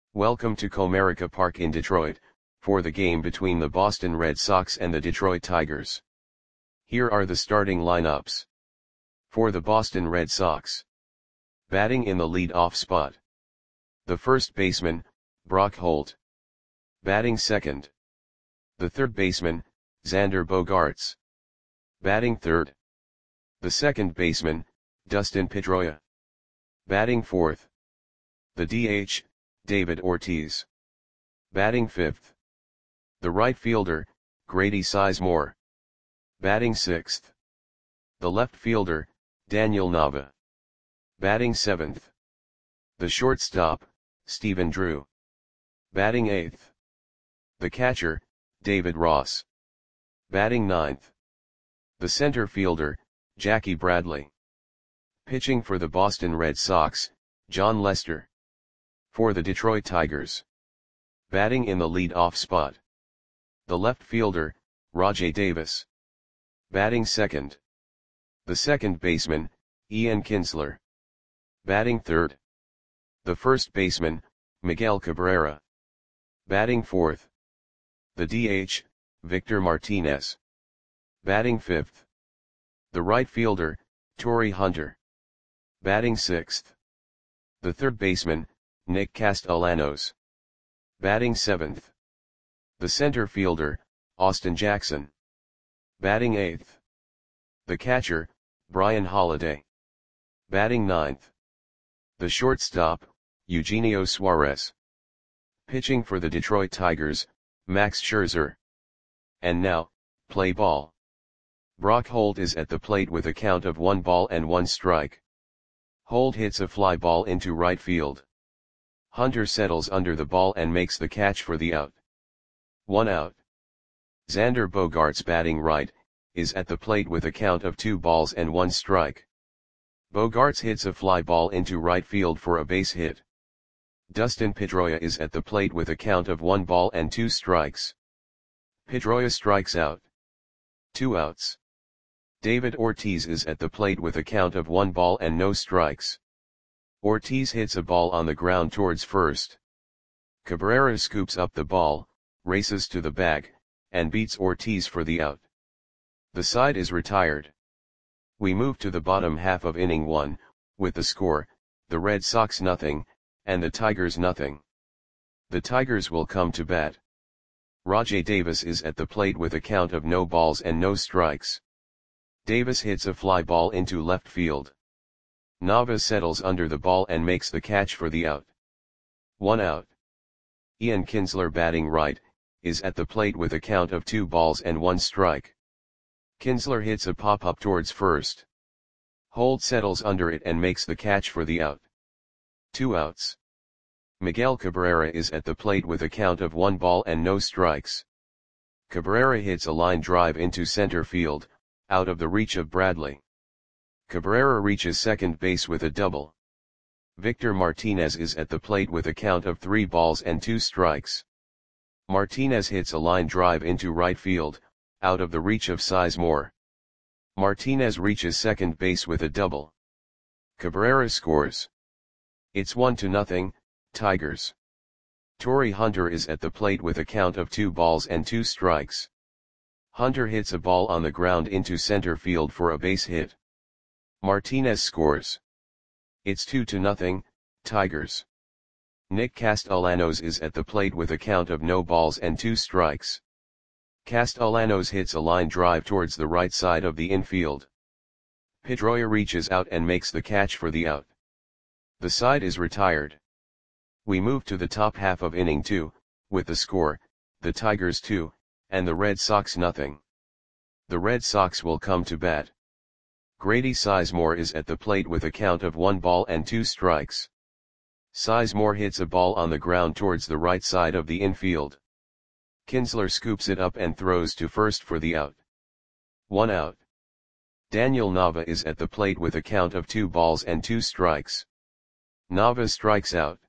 Welcome to Comerica Park in Detroit, for the game between the Boston Red Sox and the Detroit Tigers. Here are the starting lineups. For the Boston Red Sox. Batting in the lead-off spot. The first baseman, Brock Holt. Batting second. The third baseman, Xander Bogaerts. Batting third. The second baseman, Dustin Pedroia. Batting fourth. The DH, David Ortiz. Batting fifth. The right fielder, Grady Sizemore. Batting sixth. The left fielder, Daniel Nava. Batting seventh. The shortstop, Stephen Drew. Batting eighth. The catcher, David Ross. Batting ninth. The center fielder, Jackie Bradley. Pitching for the Boston Red Sox, Jon Lester. For the Detroit Tigers. Batting in the lead-off spot. The left fielder, Rajai Davis. Batting second. The second baseman, Ian Kinsler. Batting third. The first baseman, Miguel Cabrera. Batting fourth. The DH, Victor Martinez. Batting fifth. The right fielder, Torii Hunter. Batting sixth. The third baseman, Nick Castellanos. Batting seventh. The center fielder, Austin Jackson. Batting eighth. The catcher, Brian Holiday. Batting ninth. The shortstop, Eugenio Suarez. Pitching for the Detroit Tigers, Max Scherzer. And now, play ball. Brock Holt is at the plate with a count of 1-1 Holt hits a fly ball into right field. Hunter settles under the ball and makes the catch for the out. 1 out. Xander Bogaerts, batting right, is at the plate with a count of 2-1. Bogaerts hits a fly ball into right field for a base hit. Dustin Pedroia is at the plate with a count of 1-2. Pedroia strikes out. 2 outs. David Ortiz is at the plate with a count of 1-0. Ortiz hits a ball on the ground towards first. Cabrera scoops up the ball, races to the bag, and beats Ortiz for the out. The side is retired. We move to the bottom half of inning 1, with the score, the Red Sox 0, and the Tigers 0. The Tigers will come to bat. Rajai Davis is at the plate with a count of no balls and no strikes. Davis hits a fly ball into left field. Nava settles under the ball and makes the catch for the out. 1 out. Ian Kinsler, batting right, is at the plate with a count of 2-1. Kinsler hits a pop-up towards first. Holt settles under it and makes the catch for the out. 2 outs. Miguel Cabrera is at the plate with a count of 1-0. Cabrera hits a line drive into center field, out of the reach of Bradley. Cabrera reaches second base with a double. Victor Martinez is at the plate with a count of 3-2. Martinez hits a line drive into right field, out of the reach of Sizemore. Martinez reaches second base with a double. Cabrera scores. It's 1-0, Tigers. Torii Hunter is at the plate with a count of 2-2. Hunter hits a ball on the ground into center field for a base hit. Martinez scores. It's 2-0, Tigers. Nick Castellanos is at the plate with a count of no balls and 2 strikes. Castellanos hits a line drive towards the right side of the infield. Pedroia reaches out and makes the catch for the out. The side is retired. We move to the top half of inning 2, with the score, the Tigers 2, and the Red Sox 0. The Red Sox will come to bat. Grady Sizemore is at the plate with a count of 1-2. Sizemore hits a ball on the ground towards the right side of the infield. Kinsler scoops it up and throws to first for the out. 1 out. Daniel Nava is at the plate with a count of 2-2. Nava strikes out.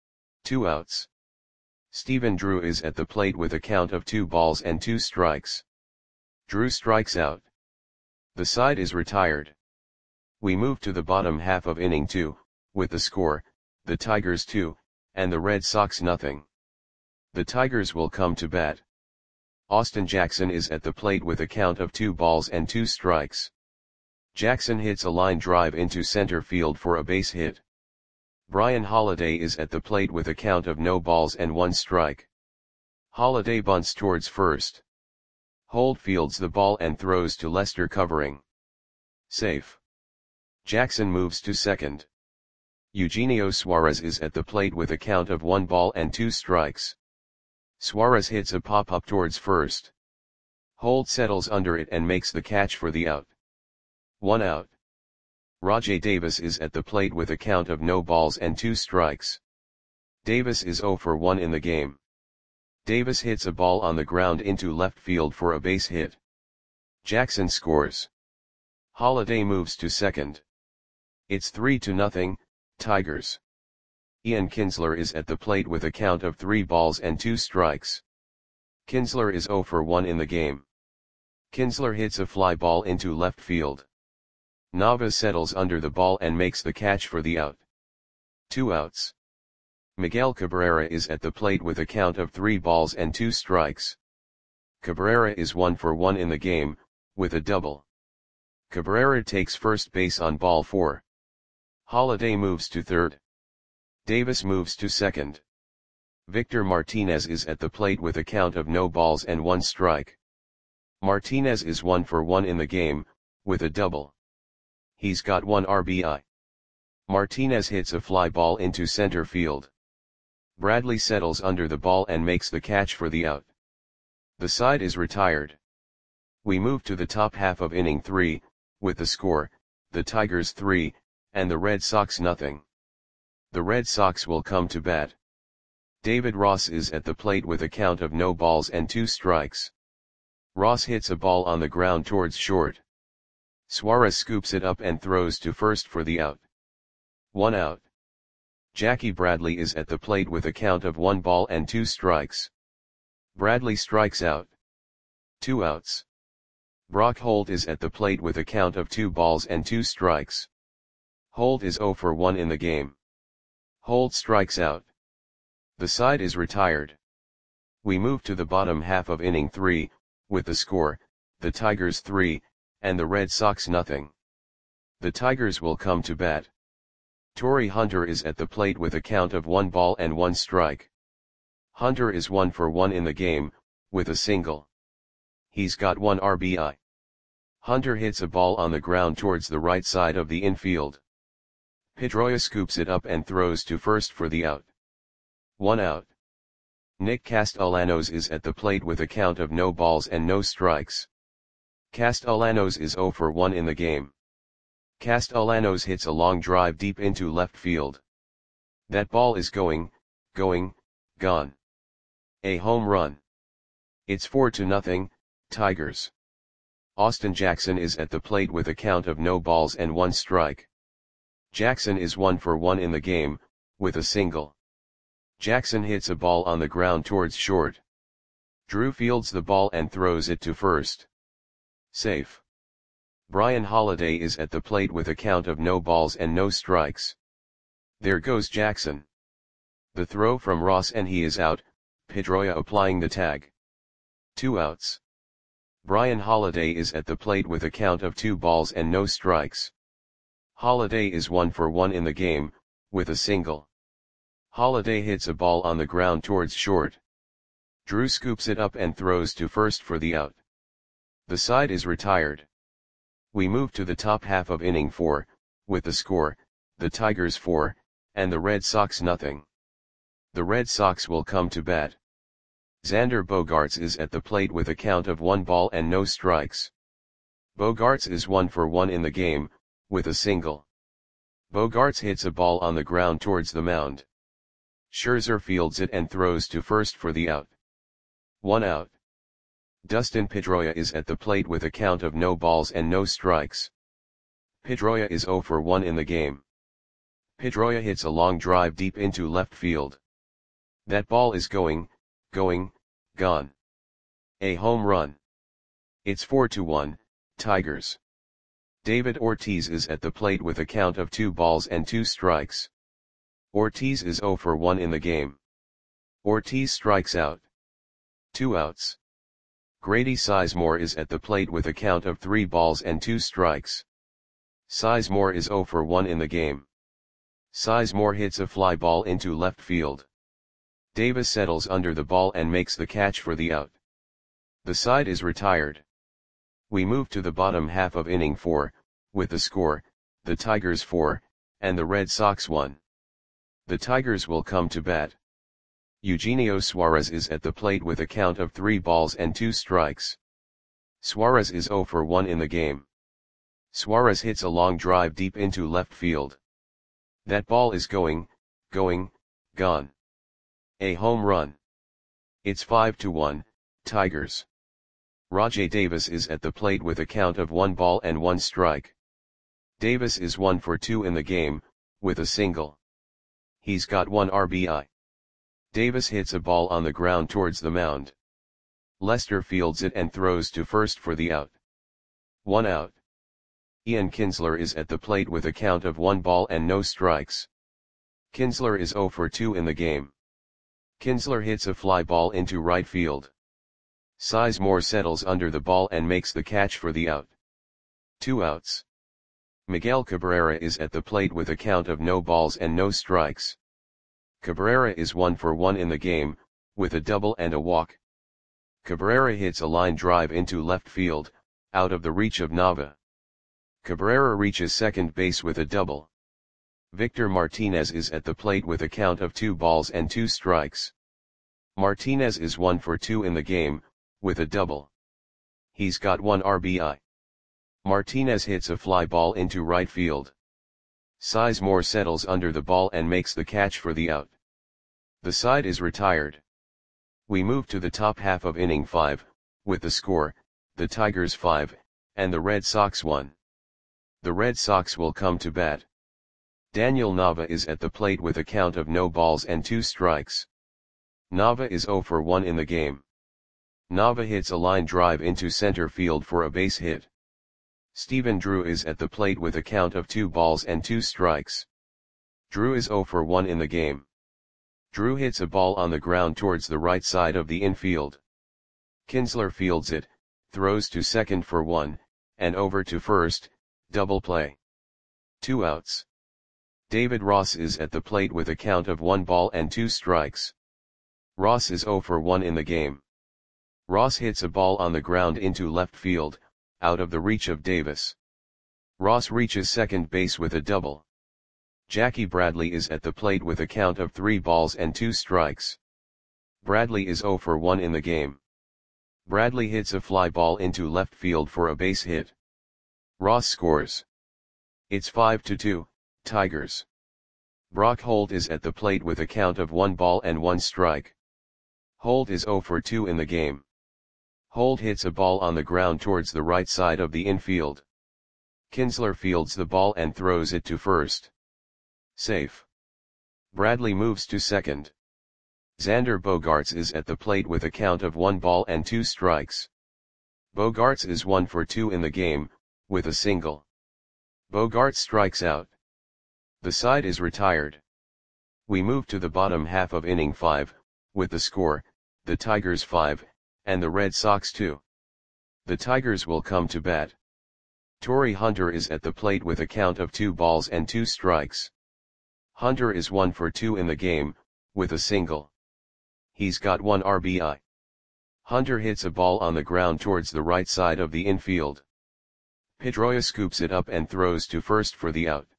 2 outs. Stephen Drew is at the plate with a count of 2-2. Drew strikes out. The side is retired. We move to the bottom half of inning 2, with the score, the Tigers 2, and the Red Sox nothing. The Tigers will come to bat. Austin Jackson is at the plate with a count of 2 balls and 2 strikes. Jackson hits a line drive into center field for a base hit. Brian Holiday is at the plate with a count of no balls and 1 strike. Holiday bunts towards first. Holt fields the ball and throws to Lester covering. Safe. Jackson moves to second. Eugenio Suarez is at the plate with a count of 1 ball and 2 strikes. Suarez hits a pop-up towards first. Holt settles under it and makes the catch for the out. 1 out. Rajai Davis is at the plate with a count of no balls and 2 strikes. Davis is 0 for 1 in the game. Davis hits a ball on the ground into left field for a base hit. Jackson scores. Holiday moves to second. It's 3-0, Tigers. Ian Kinsler is at the plate with a count of 3 balls and 2 strikes. Kinsler is 0 for 1 in the game. Kinsler hits a fly ball into left field. Navas settles under the ball and makes the catch for the out. 2 outs. Miguel Cabrera is at the plate with a count of 3 balls and 2 strikes. Cabrera is 1 for 1 in the game, with a double. Cabrera takes first base on ball 4. Holiday moves to third. Davis moves to second. Victor Martinez is at the plate with a count of no balls and 1 strike. Martinez is 1 for 1 in the game, with a double. He's got 1 RBI. Martinez hits a fly ball into center field. Bradley settles under the ball and makes the catch for the out. The side is retired. We move to the top half of inning 3, with the score, the Tigers 3, and the Red Sox nothing. The Red Sox will come to bat. David Ross is at the plate with a count of no balls and 2 strikes. Ross hits a ball on the ground towards short. Suarez scoops it up and throws to first for the out. 1 out. Jackie Bradley is at the plate with a count of 1 ball and 2 strikes. Bradley strikes out. 2 outs. Brock Holt is at the plate with a count of 2 balls and 2 strikes. Holt is 0 for 1 in the game. Holt strikes out. The side is retired. We move to the bottom half of inning 3, with the score, the Tigers 3, and the Red Sox nothing. The Tigers will come to bat. Torrey Hunter is at the plate with a count of 1 ball and 1 strike. Hunter is 1 for 1 in the game, with a single. He's got 1 RBI. Hunter hits a ball on the ground towards the right side of the infield. Pedroia scoops it up and throws to first for the out. 1 out. Nick Castellanos is at the plate with a count of no balls and no strikes. Castellanos is 0 for 1 in the game. Castellanos hits a long drive deep into left field. That ball is going, gone. A home run. It's 4-0, Tigers. Austin Jackson is at the plate with a count of no balls and 1 strike. Jackson is 1 for 1 in the game, with a single. Jackson hits a ball on the ground towards short. Drew fields the ball and throws it to first. Safe. Brian Holiday is at the plate with a count of no balls and no strikes. There goes Jackson. The throw from Ross and he is out, Pedroia applying the tag. 2 outs. Brian Holiday is at the plate with a count of 2 balls and no strikes. Holiday is 1 for 1 in the game, with a single. Holiday hits a ball on the ground towards short. Drew scoops it up and throws to first for the out. The side is retired. We move to the top half of inning 4, with the score, the Tigers 4, and the Red Sox nothing. The Red Sox will come to bat. Xander Bogaerts is at the plate with a count of 1 ball and no strikes. Bogaerts is 1 for 1 in the game, with a single. Bogaerts hits a ball on the ground towards the mound. Scherzer fields it and throws to first for the out. 1 out. Dustin Pedroia is at the plate with a count of no balls and no strikes. Pedroia is 0 for 1 in the game. Pedroia hits a long drive deep into left field. That ball is going, gone. A home run. It's 4-1, Tigers. David Ortiz is at the plate with a count of 2 balls and 2 strikes. Ortiz is 0 for 1 in the game. Ortiz strikes out. 2 outs. Grady Sizemore is at the plate with a count of 3 balls and 2 strikes. Sizemore is 0 for 1 in the game. Sizemore hits a fly ball into left field. Davis settles under the ball and makes the catch for the out. The side is retired. We move to the bottom half of inning 4, with the score, the Tigers 4, and the Red Sox 1. The Tigers will come to bat. Eugenio Suarez is at the plate with a count of 3 balls and 2 strikes. Suarez is 0 for 1 in the game. Suarez hits a long drive deep into left field. That ball is gone. A home run. It's 5-1, Tigers. Rajai Davis is at the plate with a count of 1 ball and 1 strike. Davis is 1 for 2 in the game, with a single. He's got 1 RBI. Davis hits a ball on the ground towards the mound. Lester fields it and throws to first for the out. 1 out. Ian Kinsler is at the plate with a count of 1 ball and no strikes. Kinsler is 0 for 2 in the game. Kinsler hits a fly ball into right field. Sizemore settles under the ball and makes the catch for the out. 2 outs. Miguel Cabrera is at the plate with a count of no balls and no strikes. Cabrera is 1 for 1 in the game, with a double and a walk. Cabrera hits a line drive into left field, out of the reach of Nava. Cabrera reaches second base with a double. Victor Martinez is at the plate with a count of 2 balls and 2 strikes. Martinez is 1 for 2 in the game, with a double. He's got 1 RBI. Martinez hits a fly ball into right field. Sizemore settles under the ball and makes the catch for the out. The side is retired. We move to the top half of inning 5, with the score, the Tigers 5, and the Red Sox 1. The Red Sox will come to bat. Daniel Nava is at the plate with a count of no balls and 2 strikes. Nava is 0 for 1 in the game. Nava hits a line drive into center field for a base hit. Stephen Drew is at the plate with a count of 2 balls and 2 strikes. Drew is 0 for 1 in the game. Drew hits a ball on the ground towards the right side of the infield. Kinsler fields it, throws to second for 1, and over to first, double play. 2 outs. David Ross is at the plate with a count of 1 ball and 2 strikes. Ross is 0 for 1 in the game. Ross hits a ball on the ground into left field, out of the reach of Davis. Ross reaches second base with a double. Jackie Bradley is at the plate with a count of 3 balls and 2 strikes. Bradley is 0 for 1 in the game. Bradley hits a fly ball into left field for a base hit. Ross scores. It's 5-2, Tigers. Brock Holt is at the plate with a count of 1 ball and 1 strike. Holt is 0 for 2 in the game. Holt hits a ball on the ground towards the right side of the infield. Kinsler fields the ball and throws it to first. Safe. Bradley moves to second. Xander Bogaerts is at the plate with a count of 1 ball and 2 strikes. Bogaerts is 1 for 2 in the game, with a single. Bogaerts strikes out. The side is retired. We move to the bottom half of inning 5, with the score, the Tigers 5, and the Red Sox 2. The Tigers will come to bat. Torrey Hunter is at the plate with a count of 2 balls and 2 strikes. Hunter is 1 for 2 in the game, with a single. He's got 1 RBI. Hunter hits a ball on the ground towards the right side of the infield. Pedroia scoops it up and throws to first for the out.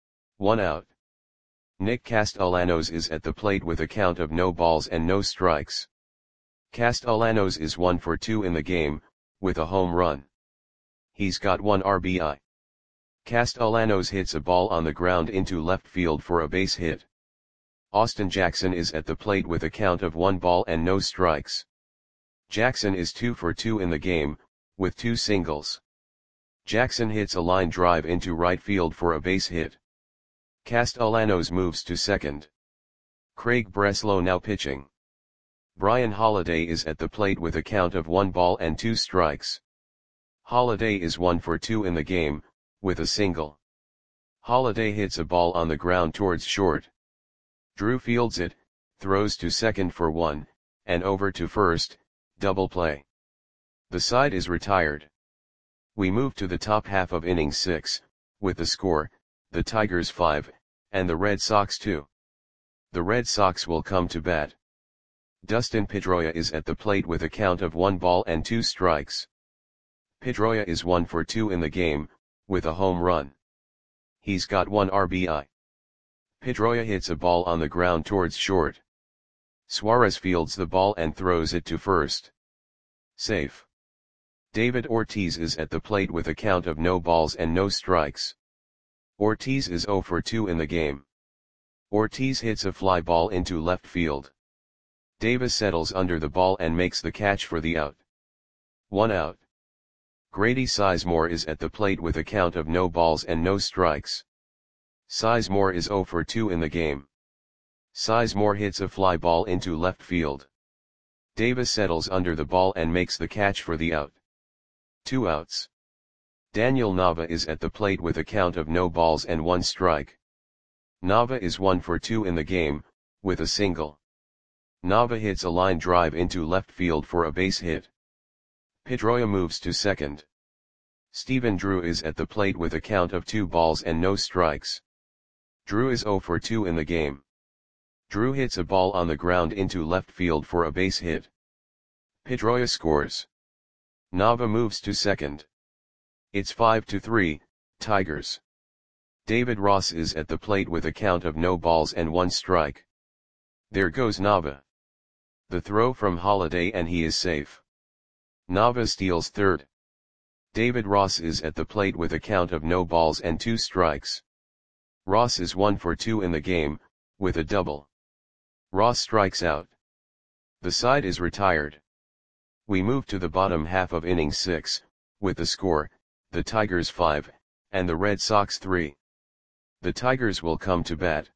1 out. Nick Castellanos is at the plate with a count of no balls and no strikes. Castellanos is 1 for 2 in the game, with a home run. He's got 1 RBI. Castellanos hits a ball on the ground into left field for a base hit. Austin Jackson is at the plate with a count of 1 ball and no strikes. Jackson is 2 for 2 in the game, with 2 singles. Jackson hits a line drive into right field for a base hit. Castellanos moves to second. Craig Breslow now pitching. Brian Holiday is at the plate with a count of 1 ball and 2 strikes. Holiday is 1 for 2 in the game, with a single. Holiday hits a ball on the ground towards short. Drew fields it, throws to second for 1, and over to first, double play. The side is retired. We move to the top half of inning 6, with the score, the Tigers 5, and the Red Sox 2. The Red Sox will come to bat. Dustin Pedroia is at the plate with a count of 1 ball and 2 strikes. Pedroia is 1 for 2 in the game, with a home run. He's got 1 RBI. Pedroia hits a ball on the ground towards short. Suarez fields the ball and throws it to first. Safe. David Ortiz is at the plate with a count of no balls and no strikes. Ortiz is 0 for 2 in the game. Ortiz hits a fly ball into left field. Davis settles under the ball and makes the catch for the out. 1 out. Grady Sizemore is at the plate with a count of no balls and no strikes. Sizemore is 0 for 2 in the game. Sizemore hits a fly ball into left field. Davis settles under the ball and makes the catch for the out. 2 outs. Daniel Nava is at the plate with a count of no balls and 1 strike. Nava is 1 for 2 in the game, with a single. Nava hits a line drive into left field for a base hit. Pedroia moves to second. Stephen Drew is at the plate with a count of 2 balls and no strikes. Drew is 0 for 2 in the game. Drew hits a ball on the ground into left field for a base hit. Pedroia scores. Nava moves to second. It's 5-3, Tigers. David Ross is at the plate with a count of no balls and 1 strike. There goes Nava. The throw from Holiday and he is safe. Nava steals third. David Ross is at the plate with a count of no balls and 2 strikes. Ross is 1 for 2 in the game, with a double. Ross strikes out. The side is retired. We move to the bottom half of inning 6, with the score, the Tigers 5, and the Red Sox 3. The Tigers will come to bat.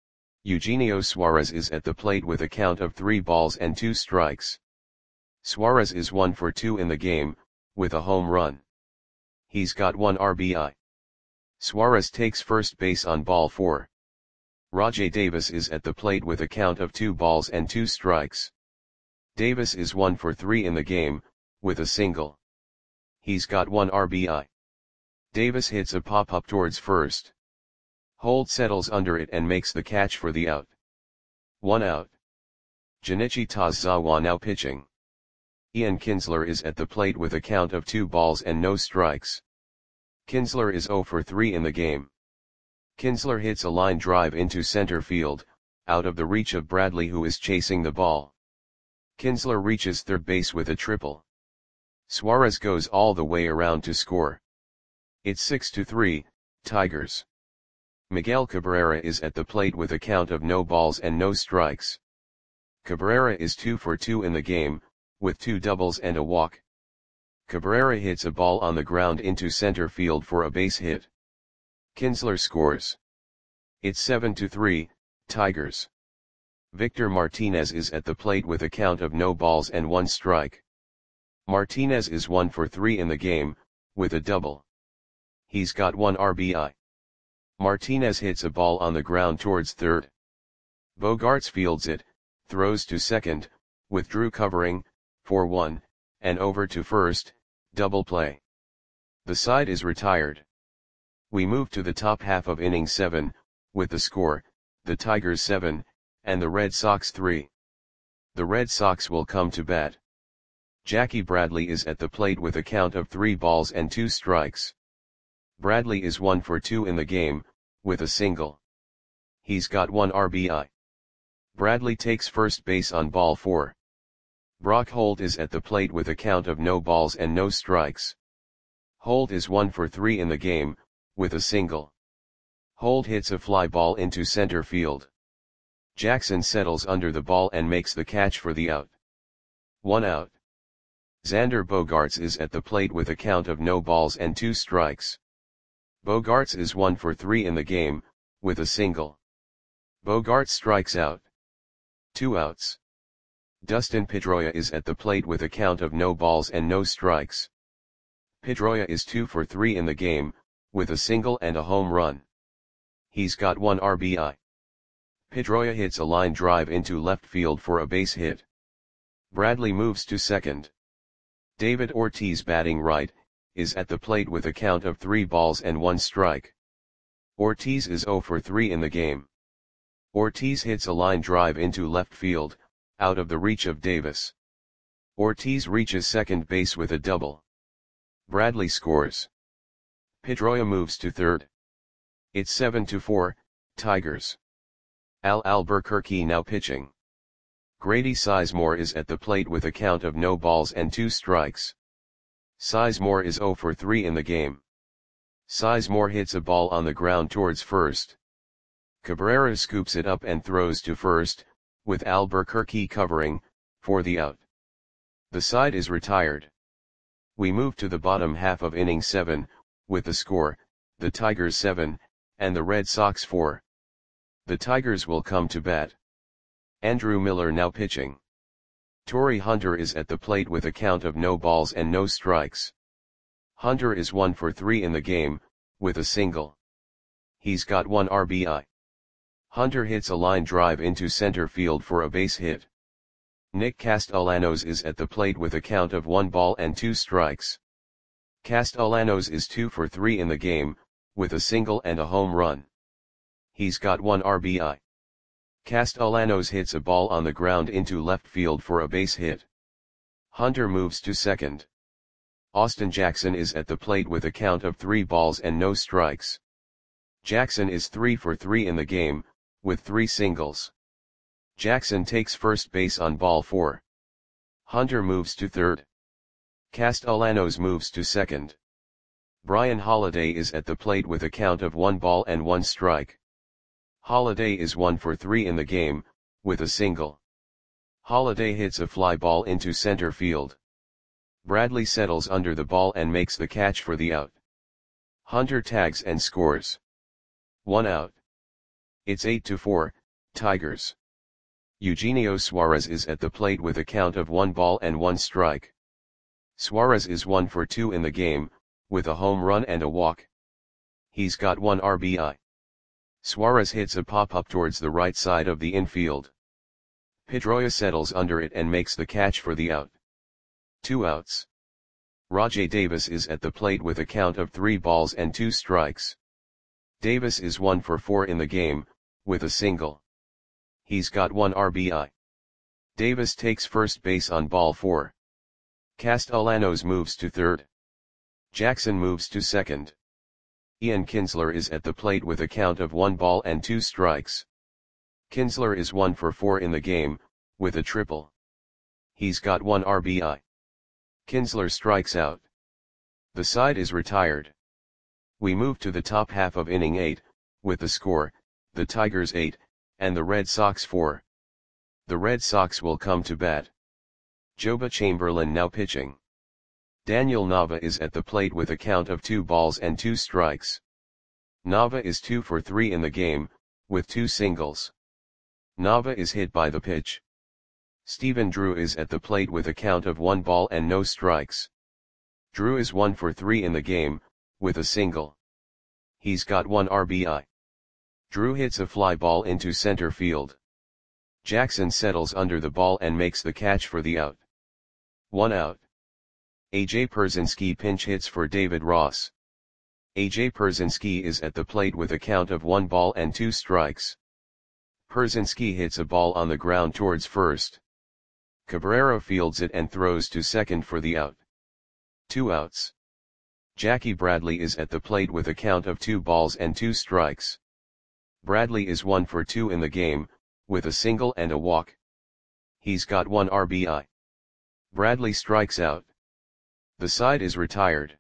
Eugenio Suarez is at the plate with a count of 3 balls and 2 strikes. Suarez is 1 for 2 in the game, with a home run. He's got 1 RBI. Suarez takes first base on ball 4. Rajai Davis is at the plate with a count of 2 balls and 2 strikes. Davis is 1 for 3 in the game, with a single. He's got 1 RBI. Davis hits a pop-up towards first. Holt settles under it and makes the catch for the out. 1 out. Junichi Tazawa now pitching. Ian Kinsler is at the plate with a count of 2 balls and no strikes. Kinsler is 0 for 3 in the game. Kinsler hits a line drive into center field, out of the reach of Bradley who is chasing the ball. Kinsler reaches third base with a triple. Suarez goes all the way around to score. It's 6-3, Tigers. Miguel Cabrera is at the plate with a count of no balls and no strikes. Cabrera is 2 for 2 in the game, with 2 doubles and a walk. Cabrera hits a ball on the ground into center field for a base hit. Kinsler scores. It's 7-3, Tigers. Victor Martinez is at the plate with a count of no balls and 1 strike. Martinez is 1 for 3 in the game, with a double. He's got 1 RBI. Martinez hits a ball on the ground towards third. Bogaerts fields it, throws to second, with Drew covering, for 1, and over to first, double play. The side is retired. We move to the top half of inning 7, with the score, the Tigers 7, and the Red Sox 3. The Red Sox will come to bat. Jackie Bradley is at the plate with a count of 3 balls and 2 strikes. Bradley is 1 for 2 in the game, with a single. He's got 1 RBI. Bradley takes first base on ball 4. Brock Holt is at the plate with a count of no balls and no strikes. Holt is 1 for 3 in the game, with a single. Holt hits a fly ball into center field. Jackson settles under the ball and makes the catch for the out. 1 out. Xander Bogaerts is at the plate with a count of no balls and 2 strikes. Bogaerts is 1 for 3 in the game, with a single. Bogaerts strikes out. 2 outs. Dustin Pedroia is at the plate with a count of no balls and no strikes. Pedroia is 2 for 3 in the game, with a single and a home run. He's got 1 RBI. Pedroia hits a line drive into left field for a base hit. Bradley moves to second. David Ortiz, batting right, is at the plate with a count of 3 balls and 1 strike. Ortiz is 0 for 3 in the game. Ortiz hits a line drive into left field, out of the reach of Davis. Ortiz reaches second base with a double. Bradley scores. Pedroia moves to third. It's 7-4, Tigers. Al Albuquerque now pitching. Grady Sizemore is at the plate with a count of no balls and 2 strikes. Sizemore is 0 for 3 in the game. Sizemore hits a ball on the ground towards first. Cabrera scoops it up and throws to first, with Albuquerque covering, for the out. The side is retired. We move to the bottom half of inning 7, with the score, the Tigers 7, and the Red Sox 4. The Tigers will come to bat. Andrew Miller now pitching. Torrey Hunter is at the plate with a count of no balls and no strikes. Hunter is 1 for 3 in the game, with a single. He's got 1 RBI. Hunter hits a line drive into center field for a base hit. Nick Castellanos is at the plate with a count of 1 ball and 2 strikes. Castellanos is 2 for 3 in the game, with a single and a home run. He's got 1 RBI. Castellanos hits a ball on the ground into left field for a base hit. Hunter moves to second. Austin Jackson is at the plate with a count of 3 balls and no strikes. Jackson is 3 for 3 in the game, with 3 singles. Jackson takes first base on ball 4. Hunter moves to third. Castellanos moves to second. Brian Holiday is at the plate with a count of 1 ball and 1 strike. Holiday is 1 for 3 in the game, with a single. Holiday hits a fly ball into center field. Bradley settles under the ball and makes the catch for the out. Hunter tags and scores. 1 out. It's 8-4, Tigers. Eugenio Suarez is at the plate with a count of 1 ball and 1 strike. Suarez is 1 for 2 in the game, with a home run and a walk. He's got 1 RBI. Suarez hits a pop-up towards the right side of the infield. Pedroia settles under it and makes the catch for the out. 2 outs. Rajai Davis is at the plate with a count of 3 balls and 2 strikes. Davis is 1 for 4 in the game, with a single. He's got 1 RBI. Davis takes first base on ball 4. Castellanos moves to third. Jackson moves to second. Ian Kinsler is at the plate with a count of 1 ball and 2 strikes. Kinsler is 1 for 4 in the game, with a triple. He's got 1 RBI. Kinsler strikes out. The side is retired. We move to the top half of inning 8, with the score, the Tigers 8, and the Red Sox 4. The Red Sox will come to bat. Joba Chamberlain now pitching. Daniel Nava is at the plate with a count of 2 balls and 2 strikes. Nava is 2 for 3 in the game, with 2 singles. Nava is hit by the pitch. Stephen Drew is at the plate with a count of 1 ball and no strikes. Drew is 1 for 3 in the game, with a single. He's got 1 RBI. Drew hits a fly ball into center field. Jackson settles under the ball and makes the catch for the out. 1 out. A.J. Pierzynski pinch hits for David Ross. A.J. Pierzynski is at the plate with a count of 1 ball and 2 strikes. Pierzynski hits a ball on the ground towards first. Cabrera fields it and throws to second for the out. 2 outs. Jackie Bradley is at the plate with a count of 2 balls and 2 strikes. Bradley is 1 for 2 in the game, with a single and a walk. He's got 1 RBI. Bradley strikes out. The side is retired.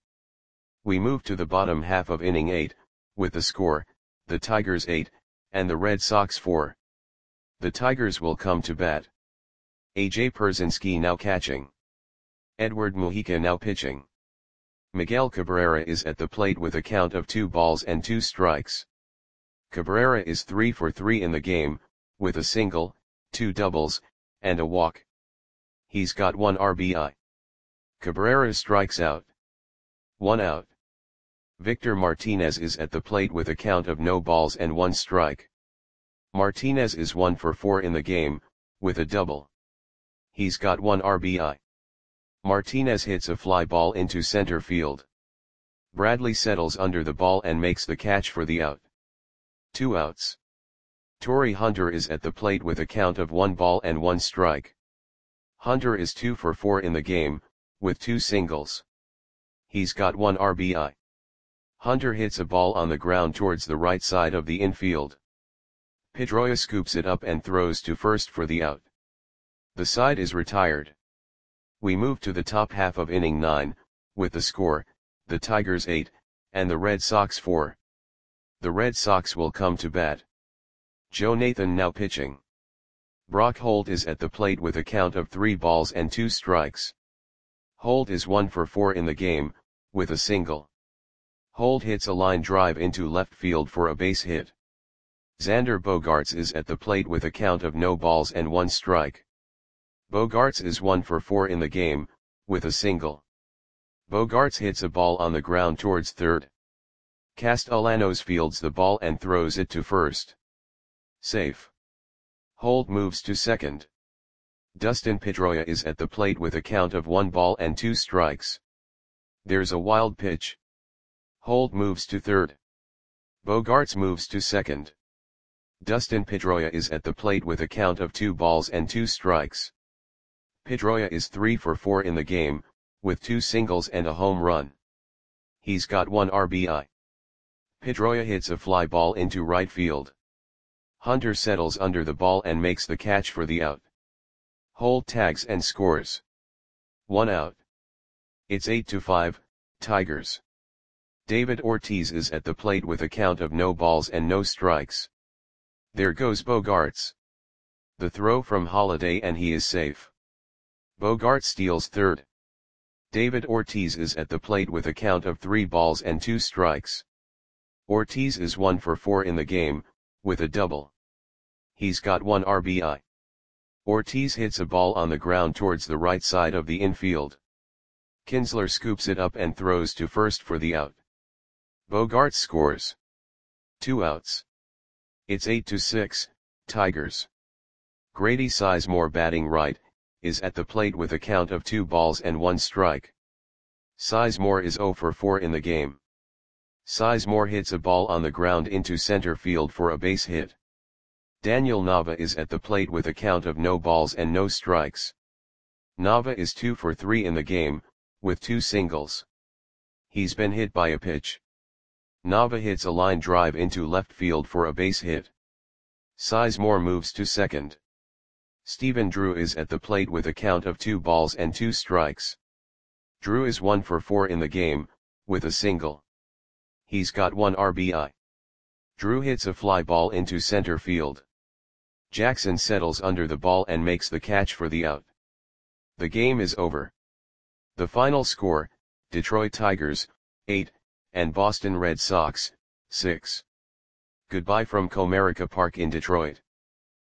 We move to the bottom half of inning 8, with the score, the Tigers 8, and the Red Sox 4. The Tigers will come to bat. A.J. Pierzynski now catching. Edward Mujica now pitching. Miguel Cabrera is at the plate with a count of 2 balls and 2 strikes. Cabrera is 3 for 3 in the game, with a single, 2 doubles, and a walk. He's got 1 RBI. Cabrera strikes out. 1 out. Victor Martinez is at the plate with a count of no balls and 1 strike. Martinez is 1 for 4 in the game, with a double. He's got 1 RBI. Martinez hits a fly ball into center field. Bradley settles under the ball and makes the catch for the out. 2 outs. Torii Hunter is at the plate with a count of 1 ball and 1 strike. Hunter is 2 for 4 in the game, with 2 singles. He's got 1 RBI. Hunter hits a ball on the ground towards the right side of the infield. Pedroia scoops it up and throws to first for the out. The side is retired. We move to the top half of inning 9, with the score, the Tigers 8, and the Red Sox 4. The Red Sox will come to bat. Joe Nathan now pitching. Brock Holt is at the plate with a count of 3 balls and 2 strikes. Holt is 1 for 4 in the game, with a single. Holt hits a line drive into left field for a base hit. Xander Bogaerts is at the plate with a count of no balls and 1 strike. Bogaerts is 1 for 4 in the game, with a single. Bogaerts hits a ball on the ground towards third. Castellanos fields the ball and throws it to first. Safe. Holt moves to second. Dustin Pedroia is at the plate with a count of 1 ball and 2 strikes. There's a wild pitch. Holt moves to third. Bogaerts moves to second. Dustin Pedroia is at the plate with a count of 2 balls and 2 strikes. Pedroia is 3 for 4 in the game, with 2 singles and a home run. He's got 1 RBI. Pedroia hits a fly ball into right field. Hunter settles under the ball and makes the catch for the out. Holt tags and scores. 1 out. It's 8-5, Tigers. David Ortiz is at the plate with a count of no balls and no strikes. There goes Bogaerts. The throw from Holiday and he is safe. Bogaerts steals third. David Ortiz is at the plate with a count of 3 balls and 2 strikes. Ortiz is 1 for 4 in the game, with a double. He's got 1 RBI. Ortiz hits a ball on the ground towards the right side of the infield. Kinsler scoops it up and throws to first for the out. Bogaerts scores. 2 outs. It's 8-6, Tigers. Grady Sizemore batting right, is at the plate with a count of 2 balls and 1 strike. Sizemore is 0 for 4 in the game. Sizemore hits a ball on the ground into center field for a base hit. Daniel Nava is at the plate with a count of no balls and no strikes. Nava is 2 for 3 in the game, with 2 singles. He's been hit by a pitch. Nava hits a line drive into left field for a base hit. Sizemore moves to second. Stephen Drew is at the plate with a count of 2 balls and 2 strikes. Drew is 1 for 4 in the game, with a single. He's got 1 RBI. Drew hits a fly ball into center field. Jackson settles under the ball and makes the catch for the out. The game is over. The final score, Detroit Tigers, 8, and Boston Red Sox, 6. Goodbye from Comerica Park in Detroit.